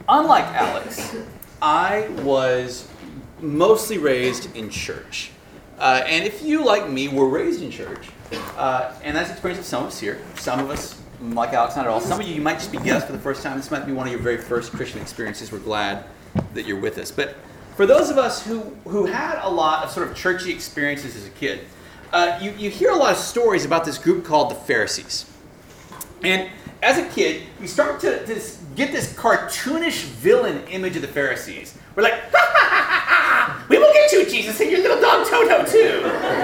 unlike Alex, I was mostly raised in church. And if you, like me, were raised in church, and that's the experience of some of us here, some of us, like Alex, not at all, some of you might just be guests for the first time. This might be one of your very first Christian experiences. We're glad that you're with us. But for those of us who had a lot of sort of churchy experiences as a kid, you hear a lot of stories about this group called the Pharisees. And as a kid, you start to get this cartoonish villain image of the Pharisees. We're like, ha ha ha ha ha! We will get you, Jesus, and your little dog Toto too.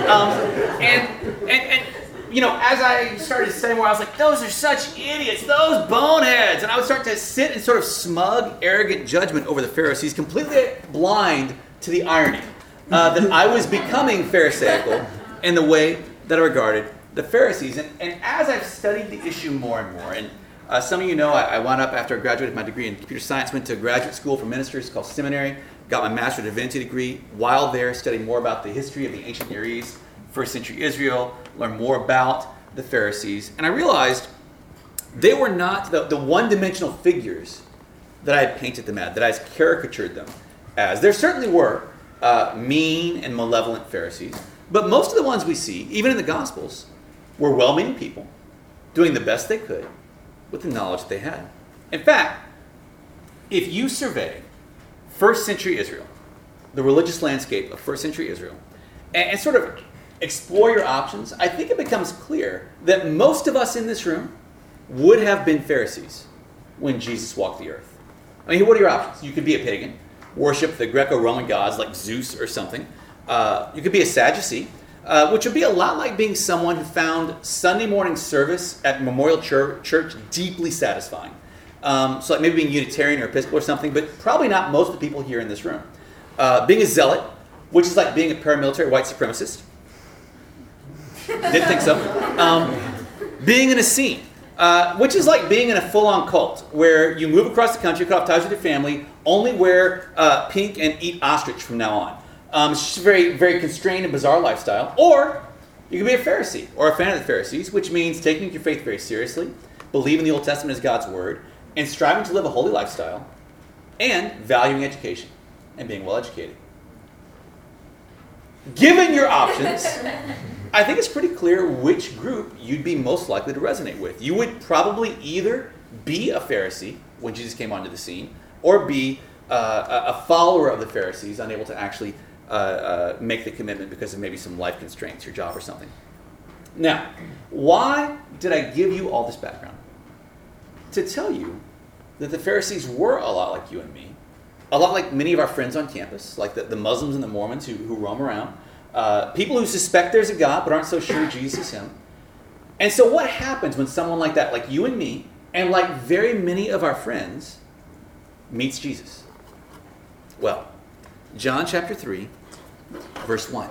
And you know, as I started to study more, I was like, those are such idiots, those boneheads. And I would start to sit in sort of smug, arrogant judgment over the Pharisees, completely blind to the irony that I was becoming Pharisaical in the way that I regarded the Pharisees. And as I've studied the issue more and more, and some of you know I wound up, after I graduated my degree in computer science, went to graduate school for ministers called seminary, got my Master of Divinity degree. While there, studied more about the history of the ancient Near East, first century Israel, learned more about the Pharisees. And I realized they were not the one-dimensional figures that I had painted them as, that I had caricatured them as. There certainly were mean and malevolent Pharisees, but most of the ones we see, even in the Gospels, were well-meaning people doing the best they could with the knowledge that they had. In fact, if you survey first century Israel, the religious landscape of first century Israel, and sort of explore your options, I think it becomes clear that most of us in this room would have been Pharisees when Jesus walked the earth. I mean, what are your options? You could be a pagan, worship the Greco-Roman gods like Zeus or something. You could be a Sadducee, which would be a lot like being someone who found Sunday morning service at Memorial Church deeply satisfying. So like maybe being Unitarian or Episcopal or something, but probably not most of the people here in this room. Being a zealot, which is like being a paramilitary white supremacist. Didn't think so. Being an Essene, which is like being in a full-on cult, where you move across the country, cut off ties with your family, only wear pink and eat ostrich from now on. It's just a very, very constrained and bizarre lifestyle. Or you can be a Pharisee, or a fan of the Pharisees, which means taking your faith very seriously, believing the Old Testament is God's word, and striving to live a holy lifestyle, and valuing education and being well-educated. Given your options, I think it's pretty clear which group you'd be most likely to resonate with. You would probably either be a Pharisee when Jesus came onto the scene, or be a follower of the Pharisees, unable to actually make the commitment because of maybe some life constraints, your job or something. Now, why did I give you all this background? To tell you that the Pharisees were a lot like you and me, a lot like many of our friends on campus, like the Muslims and the Mormons who roam around. People who suspect there's a God but aren't so sure Jesus is him. And so what happens when someone like that, like you and me, and like very many of our friends, meets Jesus? Well, John chapter 3, verse 1.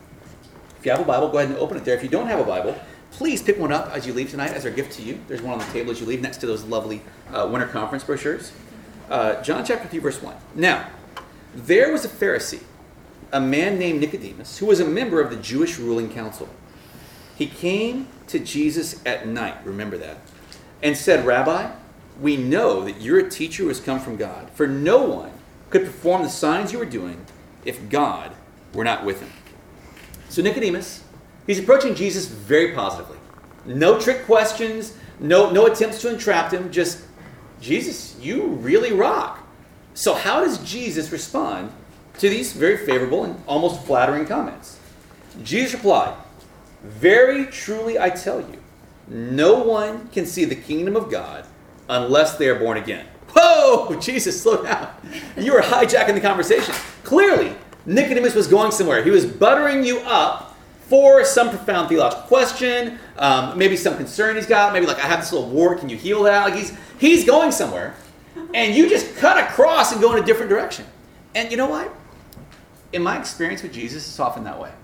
If you have a Bible, go ahead and open it there. If you don't have a Bible, please pick one up as you leave tonight as our gift to you. There's one on the table as you leave next to those lovely winter conference brochures. John chapter 3, verse 1. Now, there was a Pharisee, a man named Nicodemus, who was a member of the Jewish ruling council. He came to Jesus at night, remember that, and said, "Rabbi, we know that you're a teacher who has come from God, for no one could perform the signs you are doing if God were not with him." So Nicodemus, he's approaching Jesus very positively. No trick questions, no attempts to entrap him, just, "Jesus, you really rock." So how does Jesus respond to these very favorable and almost flattering comments? Jesus replied, "Very truly I tell you, no one can see the kingdom of God unless they are born again." Whoa, Jesus, slow down. You are hijacking the conversation. Clearly, Nicodemus was going somewhere. He was buttering you up for some profound theological question, maybe some concern he's got, maybe like, "I have this little wart, can you heal that?" Like he's going somewhere, and you just cut across and go in a different direction. And you know what? In my experience with Jesus, it's often that way.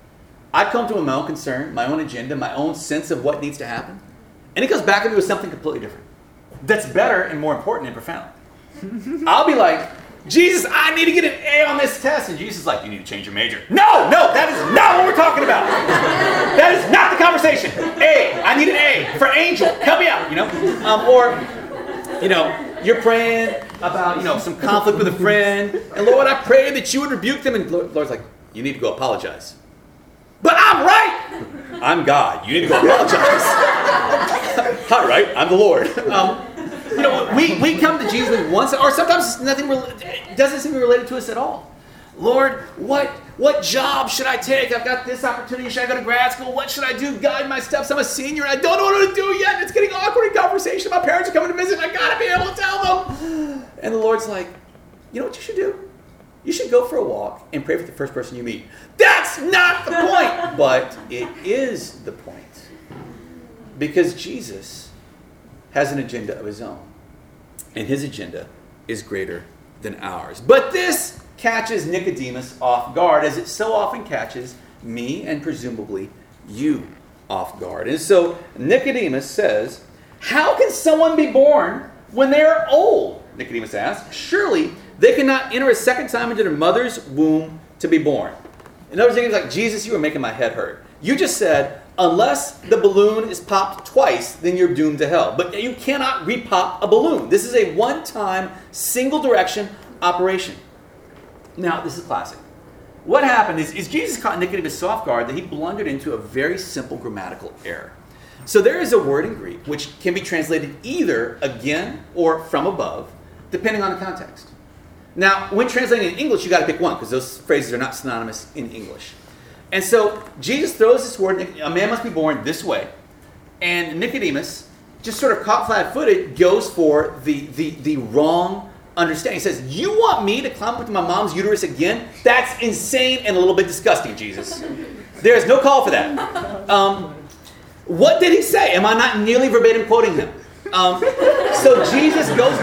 I come to him with my own concern, my own agenda, my own sense of what needs to happen, and he goes back into something completely different. That's better and more important and profound. I'll be like, "Jesus, I need to get an A on this test." And Jesus is like, "You need to change your major." No, that is not what we're talking about. That is not the conversation. I need an A for Angel. Help me out, Or, you're praying about some conflict with a friend, and Lord, I pray that you would rebuke them, and Lord's like, you need to go apologize. But I'm right! I'm God. You need to go apologize. All right, I'm the Lord. We come to Jesus once, or sometimes it doesn't seem related to us at all. Lord, what job should I take? I've got this opportunity. Should I go to grad school? What should I do? Guide my steps. I'm a senior. I don't know what to do yet. It's getting awkward in conversation. My parents are coming to visit. I got to be able to tell them. And the Lord's like, you know what you should do? You should go for a walk and pray for the first person you meet. That's not the point. But it is the point. Because Jesus has an agenda of his own. And his agenda is greater than ours. But this catches Nicodemus off guard, as it so often catches me and presumably you off guard. And so Nicodemus says, how can someone be born when they are old? Nicodemus asks. Surely they cannot enter a second time into their mother's womb to be born. In other words, he's like, Jesus, you are making my head hurt. You just said, unless the balloon is popped twice, then you're doomed to hell. But you cannot repop a balloon. This is a one-time, single-direction operation. Now, this is classic. What happened is Jesus caught Nicodemus off guard that he blundered into a very simple grammatical error. So there is a word in Greek which can be translated either again or from above, depending on the context. Now, when translating in English, you got to pick one because those phrases are not synonymous in English. And so Jesus throws this word, a man must be born this way. And Nicodemus, just sort of caught flat-footed, goes for the wrong understanding. He says, you want me to climb up into my mom's uterus again? That's insane and a little bit disgusting, Jesus. There's no call for that. What did he say? Am I not nearly verbatim quoting him? So Jesus goes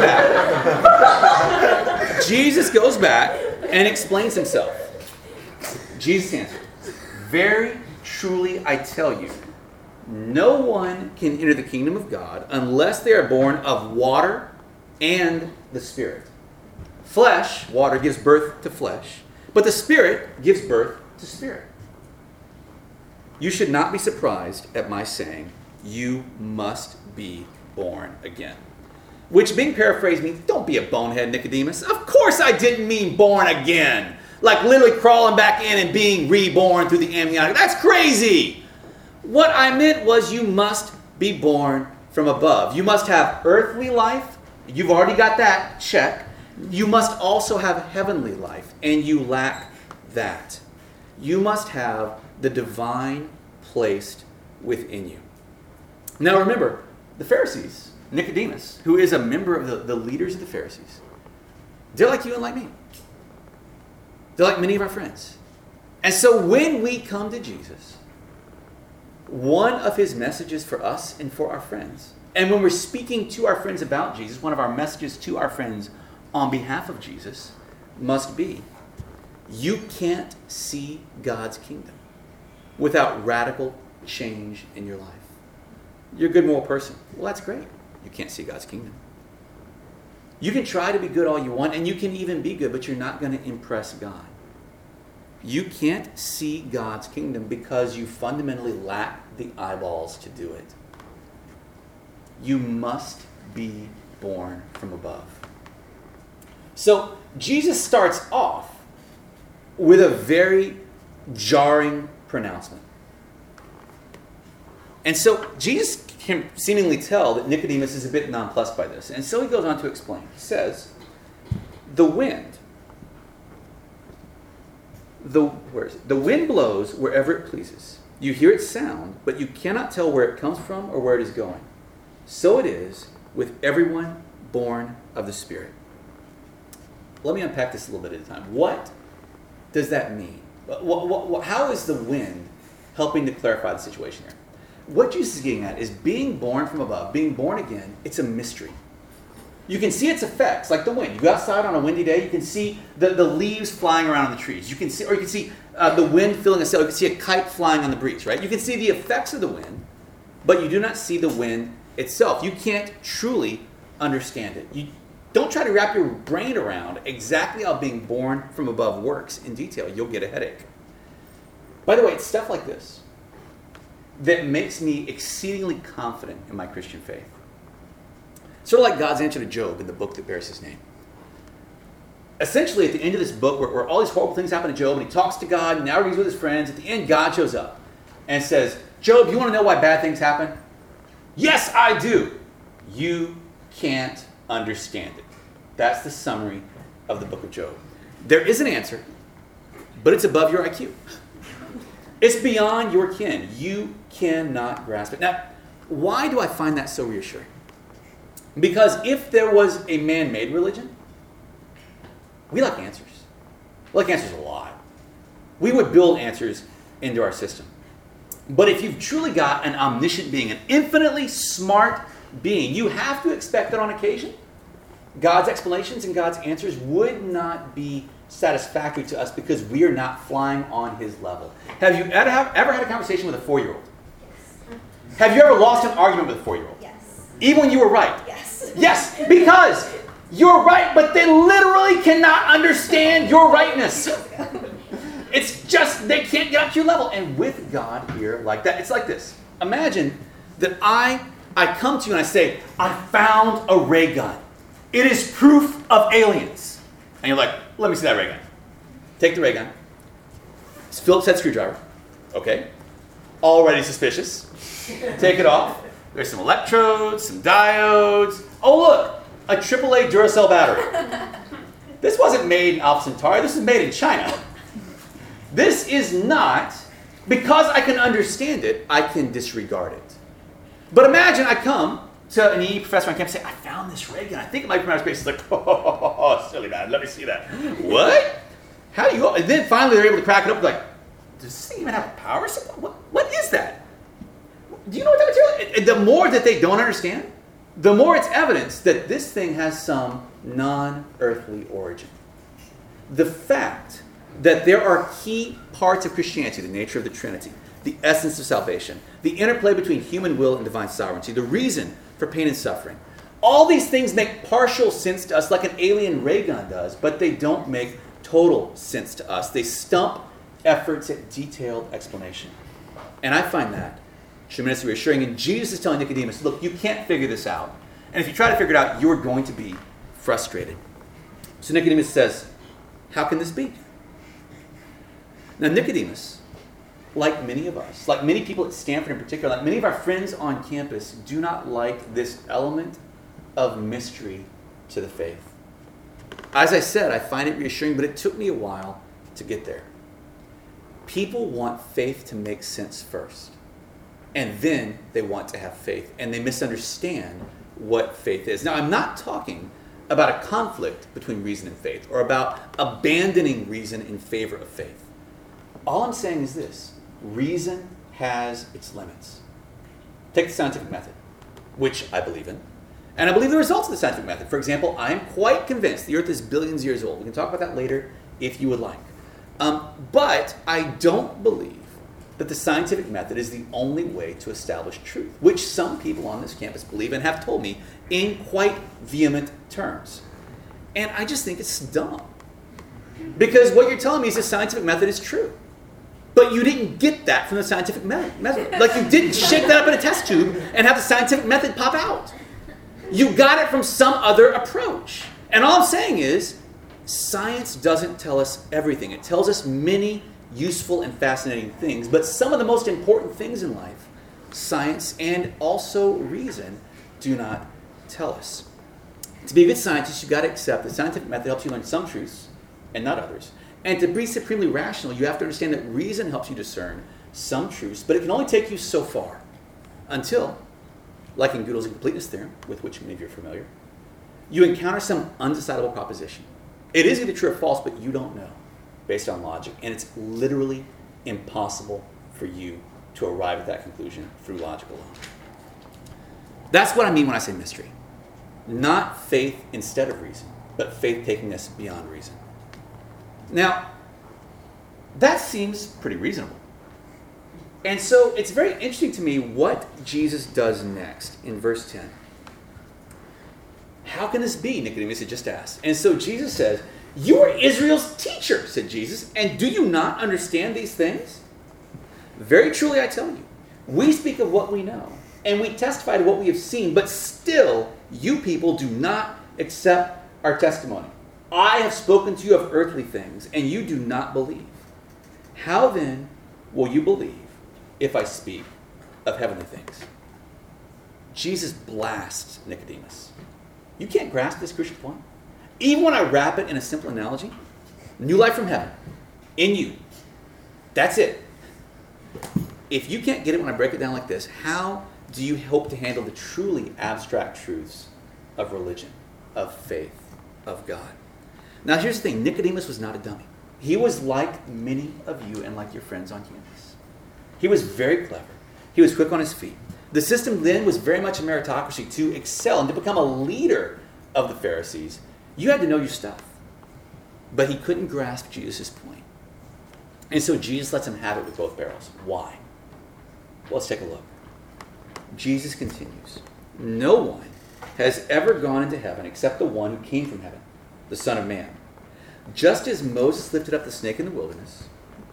back. Jesus goes back and explains himself. Jesus answered, very truly I tell you, no one can enter the kingdom of God unless they are born of water and the Spirit. Flesh, water, gives birth to flesh, but the Spirit gives birth to spirit. You should not be surprised at my saying, you must be born again. Which, being paraphrased, means, don't be a bonehead, Nicodemus. Of course I didn't mean born again. Like literally crawling back in and being reborn through the amniotic. That's crazy. What I meant was you must be born from above. You must have earthly life. You've already got that. Check. You must also have heavenly life. And you lack that. You must have the divine placed within you. Now remember, the Pharisees, Nicodemus, who is a member of the leaders of the Pharisees, they're like you and like me. They're like many of our friends. And so when we come to Jesus, one of his messages for us and for our friends, and when we're speaking to our friends about Jesus, one of our messages to our friends on behalf of Jesus must be, you can't see God's kingdom without radical change in your life. You're a good moral person. Well, that's great. You can't see God's kingdom. You can try to be good all you want, and you can even be good, but you're not going to impress God. You can't see God's kingdom because you fundamentally lack the eyeballs to do it. You must be born from above. So Jesus starts off with a very jarring pronouncement. And so Jesus can seemingly tell that Nicodemus is a bit nonplussed by this. And so he goes on to explain. He says, the wind blows wherever it pleases. You hear its sound, but you cannot tell where it comes from or where it is going. So it is with everyone born of the Spirit. Let me unpack this a little bit at a time. What does that mean? How is the wind helping to clarify the situation here? What Jesus is getting at is being born from above, being born again, it's a mystery. You can see its effects, like the wind. You go outside on a windy day, you can see the leaves flying around on the trees. You can see the wind filling a sail. You can see a kite flying on the breeze, right? You can see the effects of the wind, but you do not see the wind itself. You can't truly understand it. You don't try to wrap your brain around exactly how being born from above works in detail. You'll get a headache. By the way, it's stuff like this that makes me exceedingly confident in my Christian faith. Sort of like God's answer to Job in the book that bears his name. essentially at the end of this book where all these horrible things happen to Job and he talks to God and now he's with his friends, at the end God shows up and says, Job, you want to know why bad things happen? Yes, I do. You can't understand it. That's the summary of the book of Job. There is an answer, but it's above your IQ. It's beyond your ken. You cannot grasp it. Now, why do I find that so reassuring? Because if there was a man-made religion, we like answers. We like answers a lot. We would build answers into our system. But if you've truly got an omniscient being, an infinitely smart being, you have to expect that on occasion, God's explanations and God's answers would not be satisfactory to us because we are not flying on his level. Have you ever had a conversation with a 4-year-old? Yes. Have you ever lost an argument with a 4-year-old? Yes. Even when you were right? Yes. Yes, because you're right, but they literally cannot understand your rightness. It's just, they can't get up to your level. And with God here like that, it's like this. Imagine that I come to you and I say, I found a ray gun. It is proof of aliens. And you're like, let me see that ray gun. Take the ray gun. It's a Phillips head screwdriver. Okay. Already suspicious. Take it off. There's some electrodes, some diodes. Oh, look, a AAA Duracell battery. This wasn't made in Alpha Centauri. This is made in China. This is not, because I can understand it, I can disregard it. But imagine I come to an EE professor on campus and say, I found this ray gun. I think it might be from outer space. He's like, oh, silly man, let me see that. What? How do you? And then finally they're able to crack it up. Like, does this thing even have a power supply? What is that? Do you know what that material? The more that they don't understand, the more it's evidence that this thing has some non-earthly origin. The fact that there are key parts of Christianity, the nature of the Trinity, the essence of salvation, the interplay between human will and divine sovereignty, the reason for pain and suffering. All these things make partial sense to us like an alien ray gun does, but they don't make total sense to us. They stump efforts at detailed explanation. And I find that tremendously reassuring. And Jesus is telling Nicodemus, look, you can't figure this out. And if you try to figure it out, you're going to be frustrated. So Nicodemus says, how can this be? Now Nicodemus, like many of us, like many people at Stanford in particular, like many of our friends on campus, do not like this element of mystery to the faith. As I said, I find it reassuring, but it took me a while to get there. People want faith to make sense first, and then they want to have faith, and they misunderstand what faith is. Now, I'm not talking about a conflict between reason and faith, or about abandoning reason in favor of faith. All I'm saying is this: reason has its limits. Take the scientific method, which I believe in, and I believe the results of the scientific method. For example, I am quite convinced the Earth is billions of years old. We can talk about that later if you would like. But I don't believe that the scientific method is the only way to establish truth, which some people on this campus believe and have told me in quite vehement terms. And I just think it's dumb. Because what you're telling me is the scientific method is true. But you didn't get that from the scientific method. Like, you didn't shake that up in a test tube and have the scientific method pop out. You got it from some other approach. And all I'm saying is, science doesn't tell us everything. It tells us many useful and fascinating things, but some of the most important things in life, science and also reason, do not tell us. To be a good scientist, you've got to accept that the scientific method helps you learn some truths and not others. And to be supremely rational, you have to understand that reason helps you discern some truths, but it can only take you so far until, like in Gödel's incompleteness theorem, with which many of you are familiar, you encounter some undecidable proposition. It is either true or false, but you don't know, based on logic. And it's literally impossible for you to arrive at that conclusion through logic alone. That's what I mean when I say mystery. Not faith instead of reason, but faith taking us beyond reason. Now, that seems pretty reasonable. And so it's very interesting to me what Jesus does next in verse 10. How can this be? Nicodemus had just asked. And so Jesus says, you are Israel's teacher, said Jesus, and do you not understand these things? Very truly I tell you, we speak of what we know, and we testify to what we have seen, but still you people do not accept our testimony. I have spoken to you of earthly things, and you do not believe. How then will you believe if I speak of heavenly things? Jesus blasts Nicodemus. You can't grasp this crucial point. Even when I wrap it in a simple analogy, new life from heaven, in you. That's it. If you can't get it when I break it down like this, how do you hope to handle the truly abstract truths of religion, of faith, of God? Now here's the thing, Nicodemus was not a dummy. He was like many of you and like your friends on campus. He was very clever. He was quick on his feet. The system then was very much a meritocracy. To excel and to become a leader of the Pharisees, you had to know your stuff. But he couldn't grasp Jesus' point. And so Jesus lets him have it with both barrels. Why? Well, let's take a look. Jesus continues, no one has ever gone into heaven except the one who came from heaven, the Son of Man. Just as Moses lifted up the snake in the wilderness,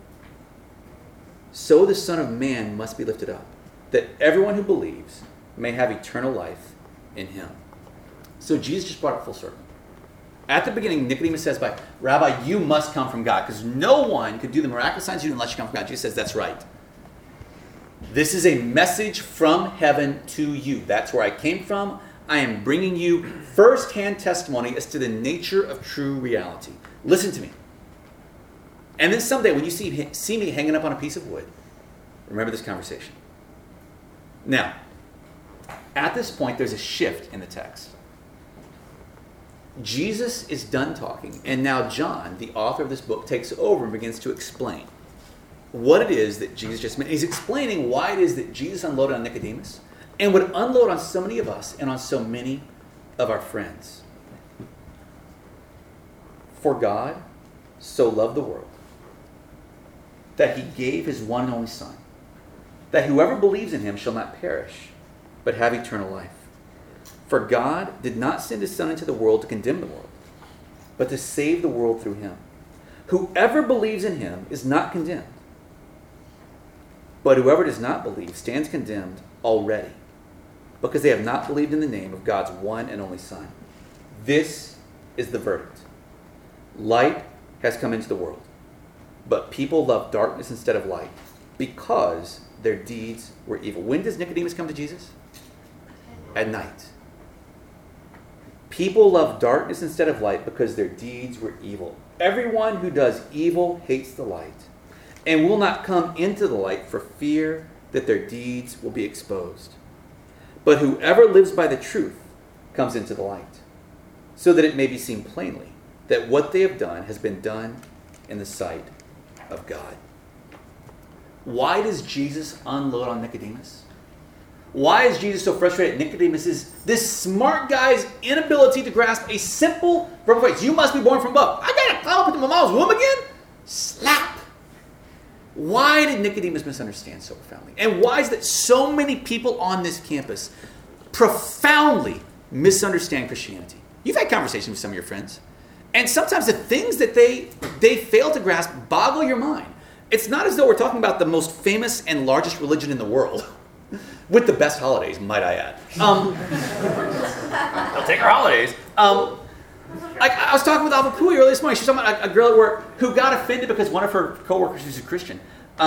so the Son of Man must be lifted up, that everyone who believes may have eternal life in him. So Jesus just brought it full circle. At the beginning, Nicodemus says, Rabbi, you must come from God, because no one could do the miraculous signs you do unless you come from God. Jesus says, that's right. This is a message from heaven to you. That's where I came from. I am bringing you first-hand testimony as to the nature of true reality. Listen to me. And then someday when you see me hanging up on a piece of wood, remember this conversation. Now, at this point, there's a shift in the text. Jesus is done talking, and now John, the author of this book, takes over and begins to explain what it is that Jesus just meant. He's explaining why it is that Jesus unloaded on Nicodemus and would unload on so many of us and on so many of our friends. For God so loved the world that he gave his one and only Son, that whoever believes in him shall not perish, but have eternal life. For God did not send his Son into the world to condemn the world, but to save the world through him. Whoever believes in him is not condemned, but whoever does not believe stands condemned already, because they have not believed in the name of God's one and only Son. This is the verdict. Light has come into the world, but people love darkness instead of light, because their deeds were evil. When does Nicodemus come to Jesus? At night. People love darkness instead of light because their deeds were evil. Everyone who does evil hates the light and will not come into the light for fear that their deeds will be exposed. But whoever lives by the truth comes into the light, so that it may be seen plainly that what they have done has been done in the sight of God. Why does Jesus unload on Nicodemus? Why is Jesus so frustrated at Nicodemus' this smart guy's inability to grasp a simple verbal phrase? You must be born from above. I got to climb up into my mom's womb again? Slap. Why did Nicodemus misunderstand so profoundly? And why is that so many people on this campus profoundly misunderstand Christianity? You've had conversations with some of your friends, and sometimes the things that they fail to grasp boggle your mind. It's not as though we're talking about the most famous and largest religion in the world, with the best holidays, might I add. They'll take our holidays. I was talking with Alva Pui earlier this morning. She was talking about a girl at work who got offended because one of her coworkers, who's a Christian,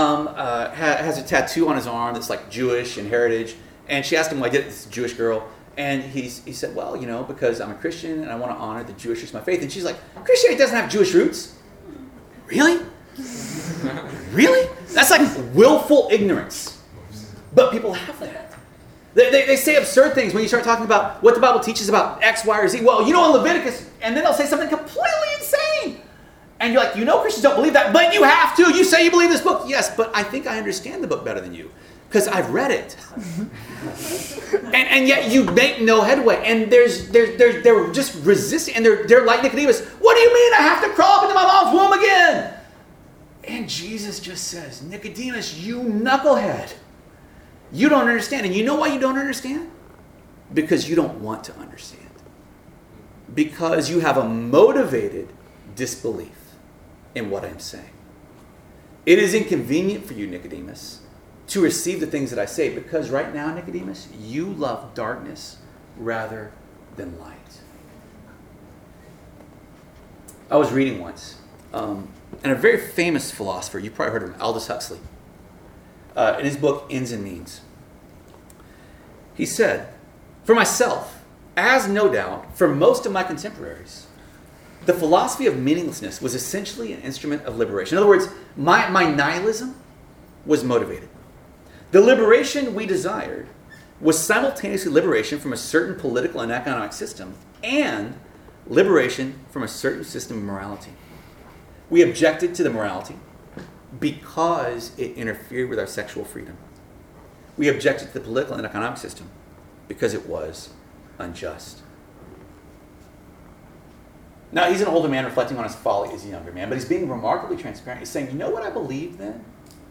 has a tattoo on his arm that's like Jewish and heritage. And she asked him why he did it. This Jewish girl. And he said, well, because I'm a Christian and I want to honor the Jewish roots of my faith. And she's like, Christianity doesn't have Jewish roots. Really? Really? That's like willful ignorance. But people have that. They say absurd things when you start talking about what the Bible teaches about X, Y, or Z. Well, in Leviticus, and then they'll say something completely insane. And you're like, Christians don't believe that, but you have to. You say you believe this book. Yes, but I think I understand the book better than you because I've read it. and yet you make no headway. And they're just resisting, and they're like Nicodemus. What do you mean I have to crawl up into my mom's womb again? And Jesus just says, Nicodemus, you knucklehead. You don't understand. And you know why you don't understand? Because you don't want to understand. Because you have a motivated disbelief in what I'm saying. It is inconvenient for you, Nicodemus, to receive the things that I say, because right now, Nicodemus, you love darkness rather than light. I was reading once, and a very famous philosopher, you probably heard of him, Aldous Huxley, in his book, Ends and Means. He said, "For myself, as no doubt for most of my contemporaries, the philosophy of meaninglessness was essentially an instrument of liberation." In other words, my nihilism was motivated. The liberation we desired was simultaneously liberation from a certain political and economic system and liberation from a certain system of morality. We objected to the morality because it interfered with our sexual freedom. We objected to the political and economic system because it was unjust. Now, he's an older man reflecting on his folly as a younger man, but he's being remarkably transparent. He's saying, you know what I believed then?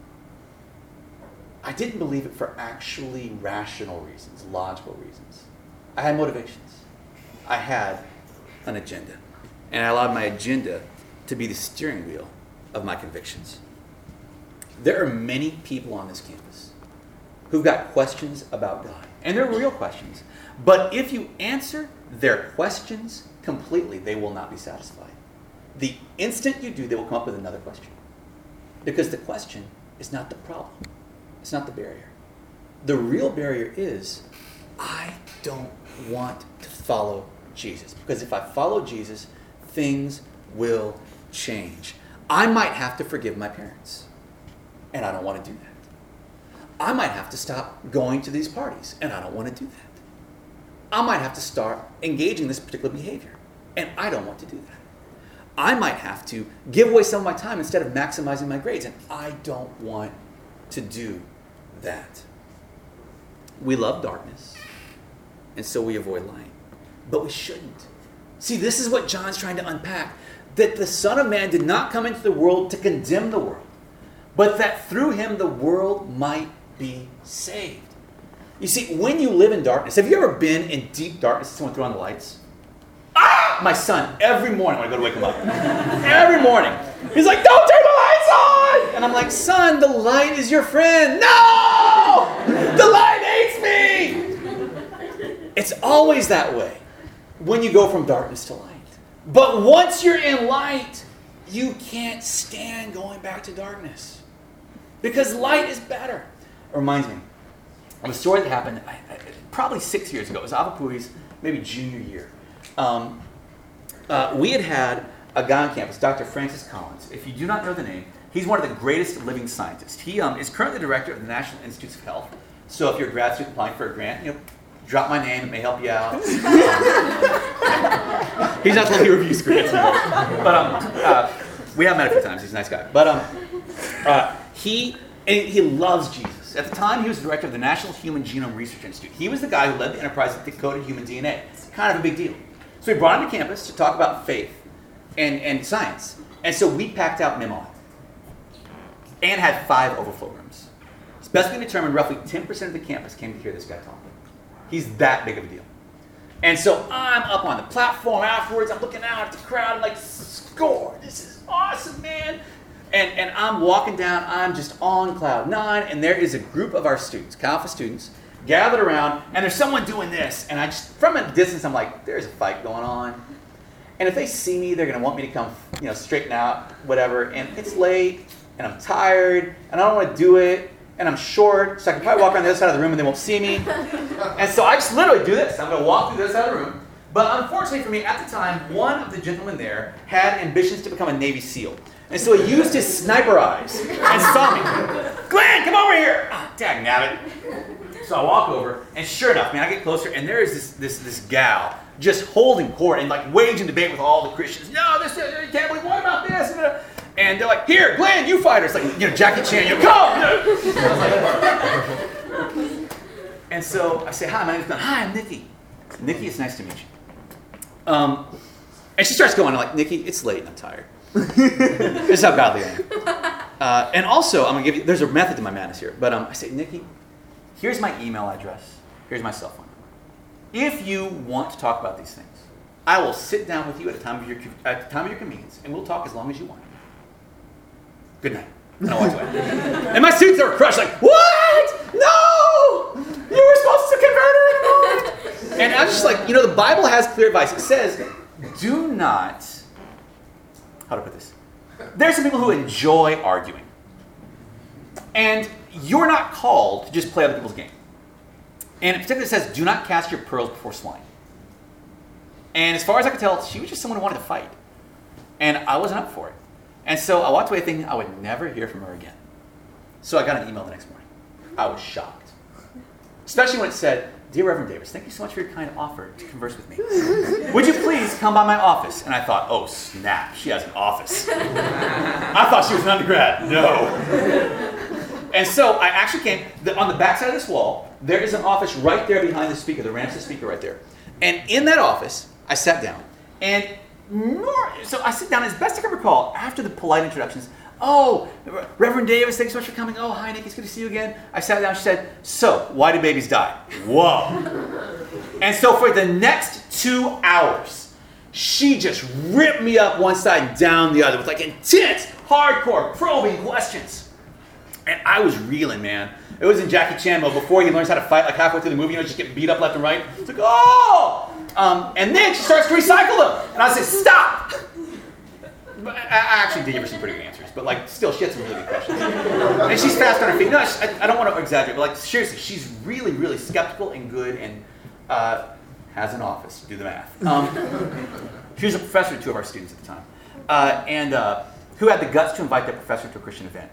I didn't believe it for actually rational reasons, logical reasons. I had motivations. I had an agenda. And I allowed my agenda to be the steering wheel of my convictions. There are many people on this campus who've got questions about God. And they're real questions. But if you answer their questions completely, they will not be satisfied. The instant you do, they will come up with another question. Because the question is not the problem. It's not the barrier. The real barrier is, I don't want to follow Jesus. Because if I follow Jesus, things will change. I might have to forgive my parents. And I don't want to do that. I might have to stop going to these parties. And I don't want to do that. I might have to start engaging in this particular behavior. And I don't want to do that. I might have to give away some of my time instead of maximizing my grades. And I don't want to do that. We love darkness. And so we avoid light. But we shouldn't. See, this is what John's trying to unpack. That the Son of Man did not come into the world to condemn the world, but that through him the world might be saved. You see, when you live in darkness, have you ever been in deep darkness and someone threw on the lights? My son, every morning when I go to wake him up, every morning, he's like, "Don't turn the lights on!" And I'm like, "Son, the light is your friend." "No! The light hates me!" It's always that way when you go from darkness to light. But once you're in light, you can't stand going back to darkness. Because light is better. It reminds me of a story that happened probably 6 years ago. It was Avapui's maybe junior year. We had a guy on campus, Dr. Francis Collins. If you do not know the name, he's one of the greatest living scientists. He is currently director of the National Institutes of Health. So if you're a grad student applying for a grant, drop my name, it may help you out. He's not the review grants anymore. But we have met a few times. He's a nice guy. But he loves Jesus. At the time, he was director of the National Human Genome Research Institute. He was the guy who led the enterprise that decoded human DNA. It's kind of a big deal. So we brought him to campus to talk about faith and science. And so we packed out MIM and had 5 overflow rooms. It's best been determined roughly 10% of the campus came to hear this guy talk. He's that big of a deal. And so I'm up on the platform afterwards. I'm looking out at the crowd. I'm like, score. This is awesome, man. And I'm walking down. I'm just on cloud 9. And there is a group of our students, Chi Alpha students, gathered around. And there's someone doing this. And I just, from a distance, I'm like, there's a fight going on. And if they see me, they're going to want me to come, straighten out, whatever. And it's late. And I'm tired. And I don't want to do it. And I'm short, so I can probably walk around the other side of the room and they won't see me. And so I just literally do this. I'm going to walk through the other side of the room. But unfortunately for me, at the time, one of the gentlemen there had ambitions to become a Navy SEAL. And so he used his sniper eyes and saw me. "Glenn, come over here!" "Ah, dag nabbit." So I walk over, and sure enough, man, I get closer, and there is this gal just holding court and waging debate with all the Christians. "No, this you can't believe, what about this?" And they're like, "Here, Glenn, you fight her." It's like, Jackie Chan, come! And so I say, "Hi, my name's Glenn." "Hi, I'm Nikki." "Nikki, it's nice to meet you." And she starts going, I'm like, "Nikki, it's late and I'm tired." This is how godly I am. And also, I'm going to give you, there's a method to my madness here. But I say, "Nikki, here's my email address. Here's my cell phone number. If you want to talk about these things, I will sit down with you at the time of your convenience, and we'll talk as long as you want. Good night." And I walked away. And my students are crushed, like, "What? No! You were supposed to convert her in a moment." And I was just like, the Bible has clear advice. It says, do not how to put this? There's some people who enjoy arguing. And you're not called to just play other people's game. And in particular, it says, do not cast your pearls before swine. And as far as I could tell, she was just someone who wanted to fight. And I wasn't up for it. And so I walked away thinking I would never hear from her again. So I got an email the next morning. I was shocked. Especially when it said, Dear Reverend Davis, thank you so much for your kind offer to converse with me. Would you please come by my office? And I thought, oh snap, she has an office. I thought she was an undergrad. No. And so I actually came, on the back side of this wall, there is an office right there behind the speaker, the Ramses speaker right there. And in that office, I sat down. And so I sit down, as best I can recall, after the polite introductions, oh, Reverend Davis, thanks so much for coming. Oh, hi, Nick, it's good to see you again. I sat down, she said, so, why do babies die? Whoa. And so for the next 2 hours, she just ripped me up one side and down the other with like intense, hardcore, probing questions. And I was reeling, man. It was in Jackie Chan mode before he learns how to fight, like halfway through the movie, just get beat up left and right. It's like, oh! And then she starts to recycle them. And I said, stop! But I actually did give her some pretty good answers, but like still, she had some really good questions. And she's fast on her feet. No, I don't want to exaggerate, but like seriously, she's really, really skeptical and good, and has an office. Do the math. She was a professor to 2 of our students at the time, and who had the guts to invite that professor to a Christian event.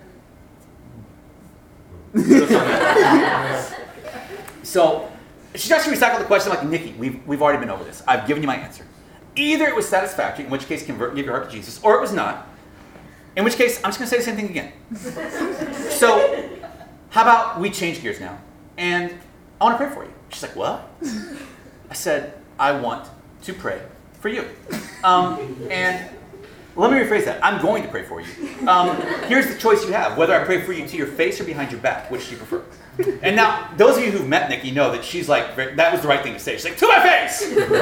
So she starts to recycle the question. I'm like, Nikki, we've already been over this. I've given you my answer. Either it was satisfactory, in which case give your heart to Jesus, or it was not, in which case I'm just going to say the same thing again. So how about we change gears now, and I want to pray for you. She's like, what? I said, I want to pray for you. And let me rephrase that. I'm going to pray for you. Here's the choice you have, whether I pray for you to your face or behind your back. Which do you prefer? And now, those of you who've met Nikki know that she's like, that was the right thing to say. She's like, to my face!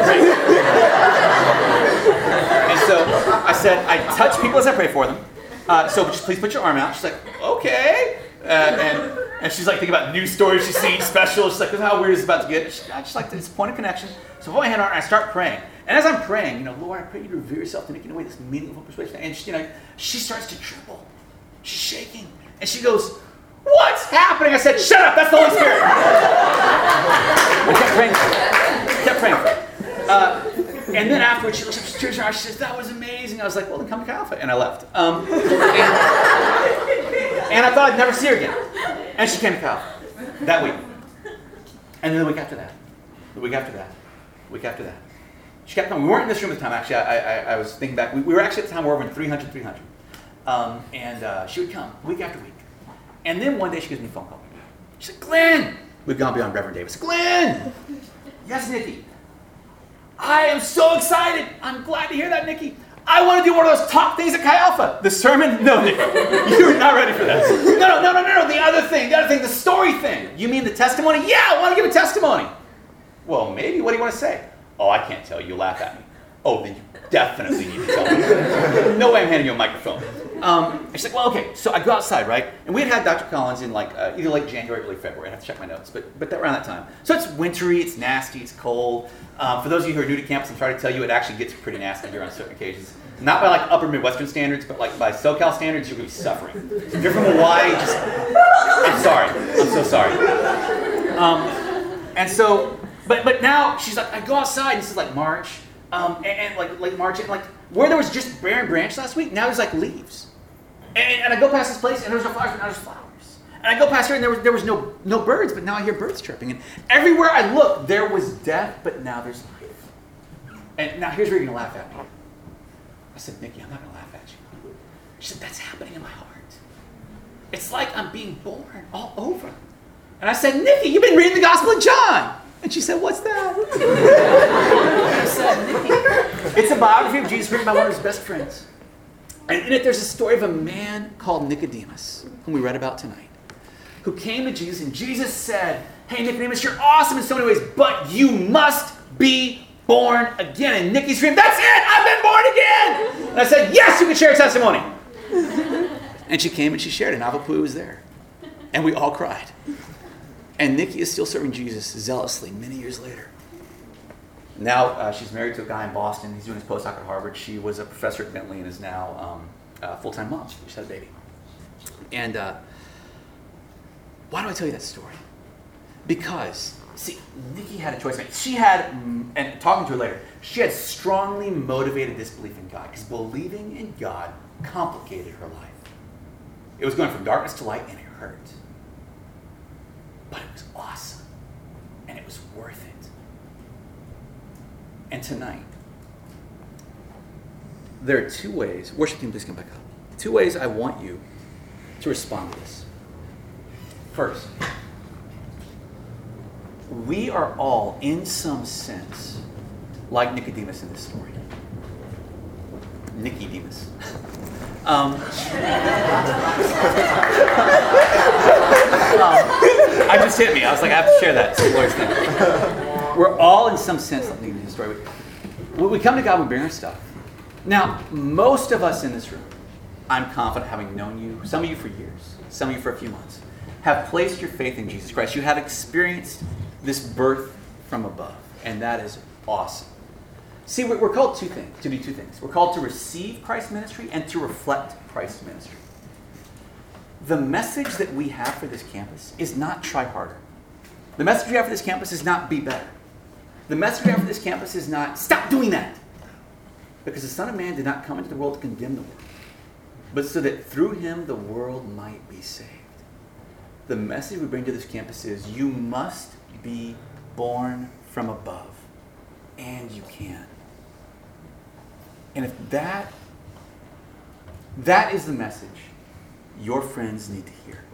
And so I said, I touch people as I pray for them. So just please put your arm out. She's like, okay. And she's like thinking about news stories she's seen, specials. She's like, how weird is it about to get? I just like it's a point of connection. So I put my hand on her and I start praying. And as I'm praying, Lord, I pray you to reveal yourself to Nikki in a way that's meaningful persuasion. And she starts to tremble. She's shaking. And she goes, what's happening? I said, shut up, that's the Holy Spirit. I kept praying for her. And then afterwards, she looks up, she tears her eyes, she says, that was amazing. I was like, well, then come to Chi Alpha. And I left. And I thought I'd never see her again. And she came to Chi Alpha that week. And then the week after that. The week after that. The week after that. She kept coming. We weren't in this room at the time, actually. I was thinking back. We were actually at the time, we were over in 300. And she would come week after week. And then one day she gives me a phone call. She said, Glenn! We've gone beyond Reverend Davis. Glenn! Yes, Nikki. I am so excited. I'm glad to hear that, Nikki. I want to do one of those top things at Chi Alpha. The sermon? No, Nikki. You're not ready for that. No. The other thing, the story thing. You mean the testimony? Yeah, I want to give a testimony. Well, maybe. What do you want to say? Oh, I can't tell you. You'll laugh at me. Oh, then you definitely need to tell me. No way I'm handing you a microphone. And she's like, well, okay. So I go outside, right? And we had Dr. Collins in like either late January or early February. I have to check my notes, but around that time. So it's wintry, it's nasty, it's cold. For those of you who are new to campus, I'm trying to tell you, it actually gets pretty nasty here on certain occasions. Not by like upper Midwestern standards, but like by SoCal standards, you're going to be suffering. If you're from Hawaii, I'm sorry. I'm so sorry. And so, but now she's like, I go outside, and this is like March, and like late March, and like where there was just barren branch last week, now there's like leaves. And I go past this place, and there was no flowers, but now there's flowers. And I go past here, and there was no birds, but now I hear birds chirping. And everywhere I look, there was death, but now there's life. And now here's where you're going to laugh at me. I said, Nikki, I'm not going to laugh at you. She said, that's happening in my heart. It's like I'm being born all over. And I said, Nikki, you've been reading the Gospel of John. And she said, what's that? And I said, Nikki, it's a biography of Jesus written by one of his best friends. And in it, there's a story of a man called Nicodemus, whom we read about tonight, who came to Jesus, and Jesus said, hey, Nicodemus, you're awesome in so many ways, but you must be born again. And Nikki screamed, that's it! I've been born again! And I said, yes, you can share a testimony. And she came and she shared it, and Avapui was there. And we all cried. And Nikki is still serving Jesus zealously many years later. Now she's married to a guy in Boston. He's doing his postdoc at Harvard. She was a professor at Bentley and is now a full-time mom. She just had a baby. And why do I tell you that story? Because, see, Nikki had a choice. She had, and talking to her later, she had strongly motivated disbelief in God because believing in God complicated her life. It was going from darkness to light, and it hurt. But it was awesome, and it was worth it. And tonight, there are two ways. Worship team, please come back up. Two ways I want you to respond to this. First, we are all, in some sense, like Nicodemus in this story. Nicodemus. I just hit me. I was like, I have to share that. It's the Lord's thing. We're all, in some sense, like Nicodemus in the story. We come to God, we bring our stuff. Now, most of us in this room, I'm confident, having known you, some of you for years, some of you for a few months, have placed your faith in Jesus Christ. You have experienced this birth from above, and that is awesome. See, we're called to do two things. We're called to receive Christ's ministry and to reflect Christ's ministry. The message that we have for this campus is not try harder. The message we have for this campus is not be better. The message we have for this campus is not stop doing that. Because the Son of Man did not come into the world to condemn the world, but so that through him the world might be saved. The message we bring to this campus is you must be born from above. And you can. And if that is the message your friends need to hear.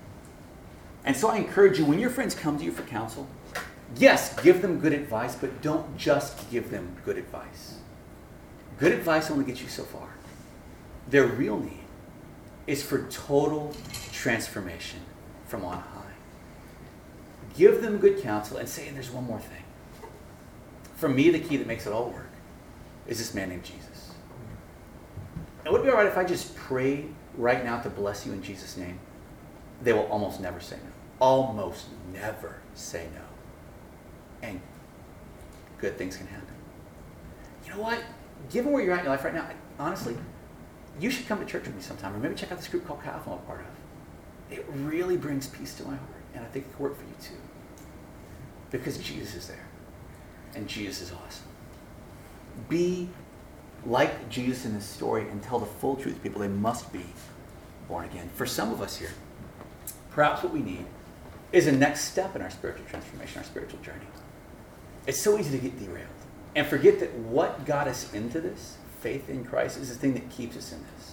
And so I encourage you, when your friends come to you for counsel, yes, give them good advice, but don't just give them good advice. Good advice only gets you so far. Their real need is for total transformation from on high. Give them good counsel and say, and there's one more thing. For me, the key that makes it all work is this man named Jesus. And would it be all right if I just prayed right now to bless you in Jesus' name? They will almost never say no. Almost never say no. And good things can happen. You know what? Given where you're at in your life right now, honestly, you should come to church with me sometime, or maybe check out this group called Calf I'm a part of. It really brings peace to my heart, and I think it could work for you too. Because Jesus is there. And Jesus is awesome. Be like Jesus in this story and tell the full truth to people. They must be born again. For some of us here, perhaps what we need is a next step in our spiritual transformation, our spiritual journey. It's so easy to get derailed and forget that what got us into this, faith in Christ, is the thing that keeps us in this.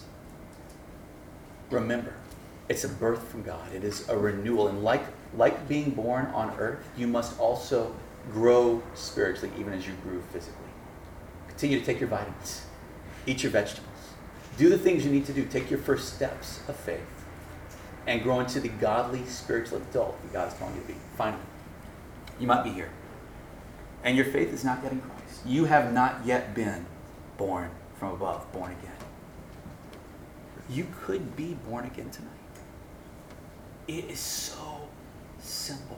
Remember, it's a birth from God. It is a renewal. And like being born on earth, you must also grow spiritually even as you grew physically. Continue to take your vitamins. Eat your vegetables. Do the things you need to do. Take your first steps of faith and grow into the godly spiritual adult that God is calling you to be. Finally, you might be here and your faith is not yet in Christ. You have not yet been born from above, born again. You could be born again tonight. It is so simple.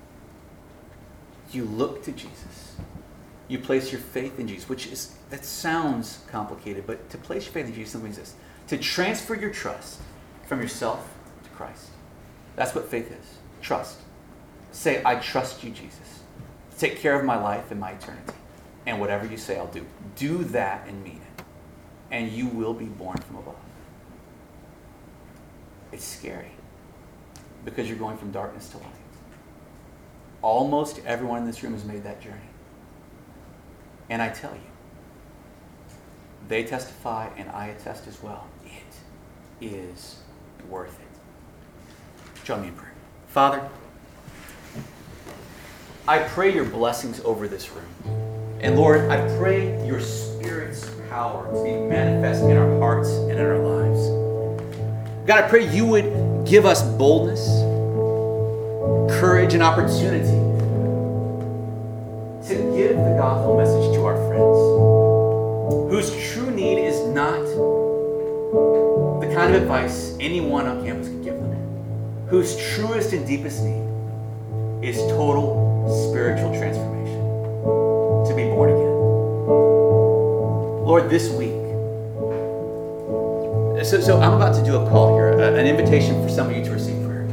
You look to Jesus. You place your faith in Jesus, that sounds complicated, but to place your faith in Jesus simply means this: to transfer your trust from yourself to Christ. That's what faith is. Trust. Say, I trust you, Jesus. Take care of my life and my eternity. And whatever you say, I'll do. Do that and mean it. And you will be born from above. It's scary because you're going from darkness to light. Almost everyone in this room has made that journey. And I tell you, they testify and I attest as well, it is worth it. Join me in prayer. Father, I pray your blessings over this room. And Lord, I pray your Spirit's power to be manifest in our hearts and in our lives. God, I pray you would give us boldness, courage, and opportunity to give the gospel message to our friends whose true need is not the kind of advice anyone on campus could give them, whose truest and deepest need is total spiritual transformation, to to be born again. Lord, this week, so I'm about to do a call here, an invitation for some of you to receive prayer.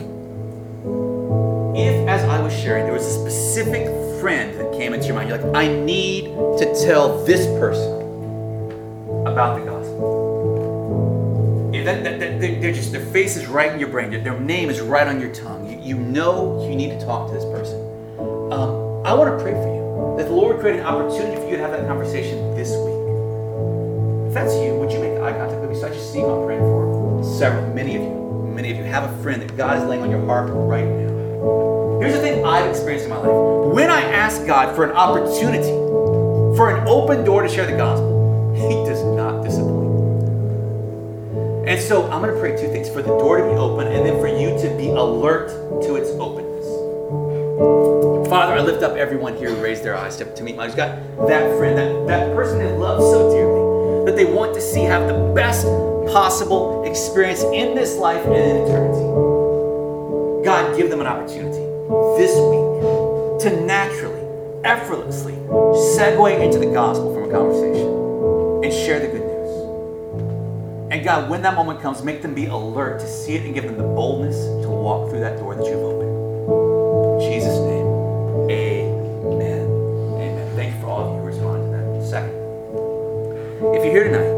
If, as I was sharing, there was a specific friend that came into your mind, you're like, I need to tell this person about the gospel. If they're just, their face is right in your brain, their name is right on your tongue. You know you need to talk to this person. I want to pray for you, that the Lord would create an opportunity for you to have that conversation this week. If that's you, would you make eye contact with me? So I just see who I'm praying for. Many of you have a friend that God is laying on your heart right now. Here's the thing I've experienced in my life. When I ask God for an opportunity, for an open door to share the gospel, He does not disappoint. And so I'm going to pray two things: for the door to be open, and then for you to be alert to its openness. Father, I lift up everyone here who raised their eyes to meet my eyes. God, that friend, that person they love so dearly, that they want to see have the best possible experience in this life and in eternity. God, give them an opportunity this week to naturally, effortlessly segue into the gospel from a conversation and share the good news. And God, when that moment comes, make them be alert to see it and give them the boldness to walk through that door that you've opened. In Jesus' name, amen. Amen. Thank you for all of you who responded to that. Second, if you're here tonight,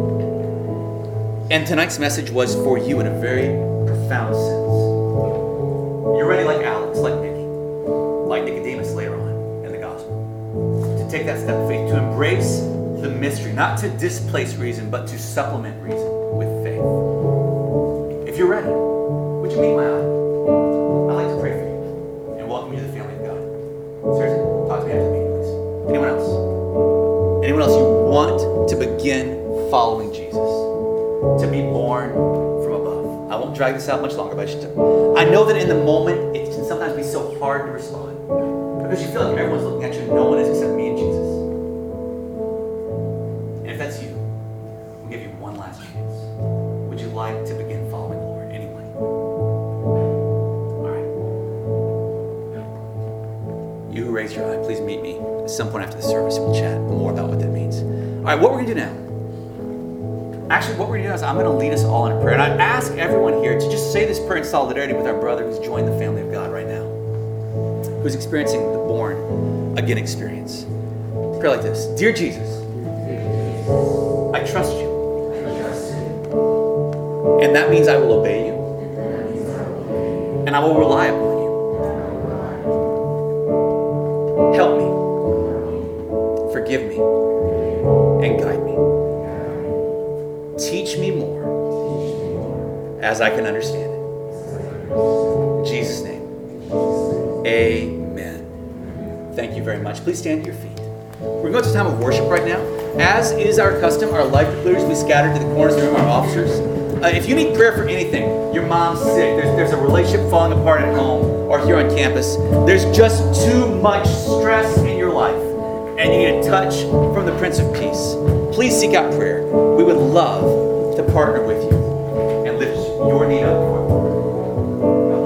and tonight's message was for you in a very profound sense, you're ready like Alex, like Nikki, like Nicodemus later on in the gospel, to take that step of faith, to embrace the mystery, not to displace reason, but to supplement reason with faith. If you're ready, would you meet my eye? I'd like to pray for you and welcome you to the family of God. Seriously, talk to me after the meeting, please. Anyone else? Anyone else, you want to begin following Jesus, to be born from above? I won't drag this out much longer, but I know that in the moment it can sometimes be so hard to respond because you feel like everyone's looking at you and no one is except me and Jesus. And if that's you, we'll give you one last chance. Would you like to begin following the Lord anyway? All right. You who raised your eye, please meet me at some point after the service and we'll chat more about what that means. All right, what we're going to do now, actually, what we're going to do is I'm going to lead us all in a prayer. And I ask everyone here to just say this prayer in solidarity with our brother who's joined the family of God right now, who's experiencing the born again experience. Pray like this: Dear Jesus, I trust you. And that means I will obey you. And I will rely upon you. Help me. Forgive me. And guide me. Teach me more as I can understand it. In Jesus' name, amen. Thank you very much. Please stand to your feet. We're going to a time of worship right now. As is our custom, our life group leaders will be scattered to the corners of the room, our officers. If you need prayer for anything, your mom's sick, there's a relationship falling apart at home or here on campus, there's just too much stress in your life, and you need a touch from the Prince of Peace, please seek out prayer. We would love to partner with you and lift your need up before the Lord.